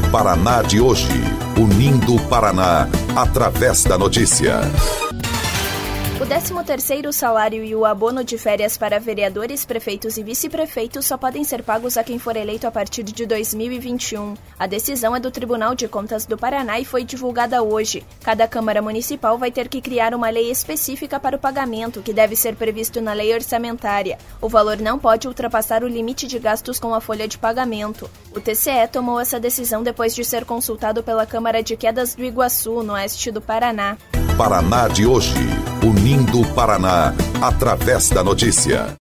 Paraná de hoje, unindo o Paraná através da notícia. O 13º salário e o abono de férias para vereadores, prefeitos e vice-prefeitos só podem ser pagos a quem for eleito a partir de 2021. A decisão é do Tribunal de Contas do Paraná e foi divulgada hoje. Cada Câmara Municipal vai ter que criar uma lei específica para o pagamento, que deve ser previsto na lei orçamentária. O valor não pode ultrapassar o limite de gastos com a folha de pagamento. O TCE tomou essa decisão depois de ser consultado pela Câmara de Quedas do Iguaçu, no oeste do Paraná. Paraná de hoje, unindo o Paraná através da notícia.